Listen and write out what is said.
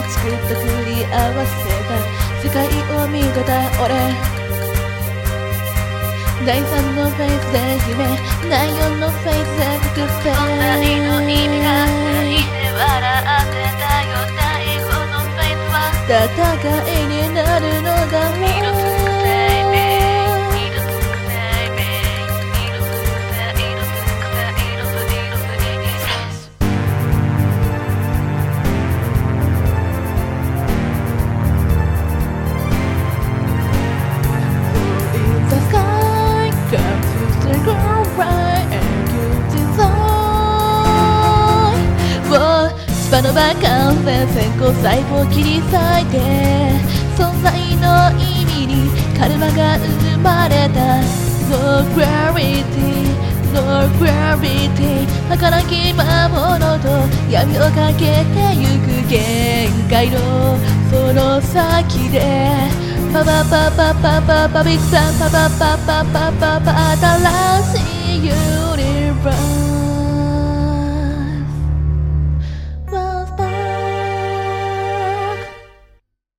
チクッと繰り合わせた世界を見てた俺、第3のフェイスで夢、第4のフェイスで作ってそんなにの意味がないで笑ってたよ。第5のフェイスは戦いになるのだろう。スパノバ感染線香細胞切り裂いて存在の意味にカルマが生まれた No gravity No gravity 儚き魔物と闇をかけてゆく限界のその先でパパパパパパパビッグサンパパパパパパパ新しい夢